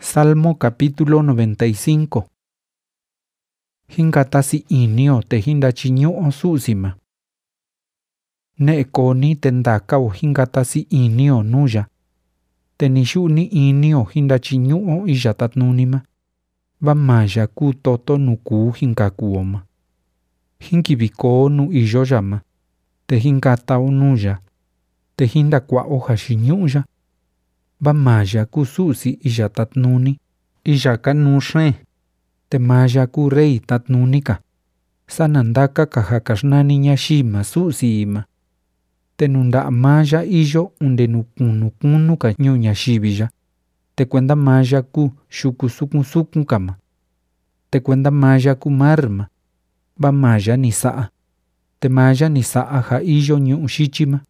Salmo capítulo 95. Hinkatasi inio te hindachiñu'o su'sima. Ne'koni te ndakao hinkatasi inio nuya. Te nixu'ni inio hindachiñu'o iya tatnunima. Vamaya ku toto nuku hinkakuoma. Hinkiviko nu iyo yama. Te hinkatao nuya. Te hindakua'o jaxiñu'ya. Vamaya ku su'si iya tatnuni. Iya kanu xeen. Te maya ku rey tatnunika. Sanandaka kahakaxnani ñaxima su'si ima. Te nunda'a maya iyo unde nukunu ka ñu ñaxiviya. Te kuenda maya ku xuku sukun kama. Te kuenda maya ku marma. Vamaya ni sa'a. Te maya ni sa'a ja iyo ñu'u xichima.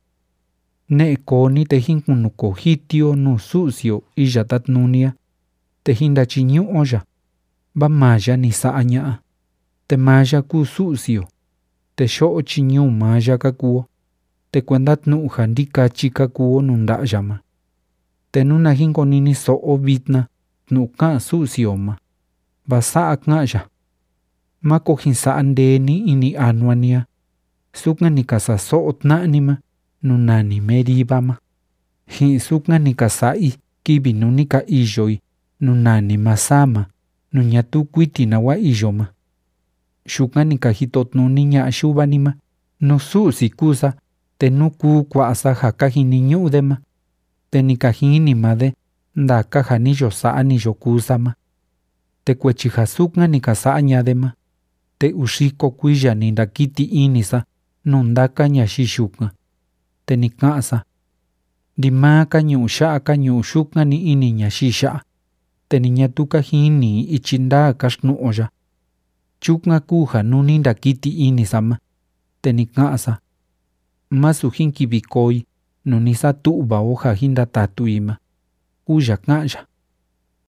Ne'koni te hinkunuko hitio nu su'sio iya tatnunia. Te hindachiñu'oya. Vamaya ni sa'a ña'a. Te maya ku su'sio. Te xo'o chiñu maya kakuo. Te kuenda tnu'u ja ndikachi kakuo nunda'yama. Te nuna hinkonini so'o vitna tnu'u ka'a su'sioma. Vasa'a ka'ya. Mako hinsa'a ndeeni ini anuania. Suka ni kasaso'o tna'nima nunani Meribama. Hin suka ni kasa'i kivi nuni ka iyoi nunani Masama nuñatu kuiti nawa iyoma. Xuka ni kahitotnuni ña'a xuvanima nu su'si kusa te nuku kua'sa ja kajiniñu'udema. Te ni kajinimade ndaka ja niyo sa'a niyo kusama. Te kuechi ja suka ni kasa'añadema. Te uxiko kuiya ni ndakiti inisa nundaka ñaxixuka. Te ni ka'sa. Ndimaa kañu'u xa'a kañu'u xuka ni ini ñaxixa. Te ni ñatu kajini ichi ndaa kaxtnu'oya. Chuka ku ja nuni ndakiti inisama. Te ni ka'sa. Masu hinkivikoy nuni satu'vao ja hindatatu ima. Kuya ka'ya.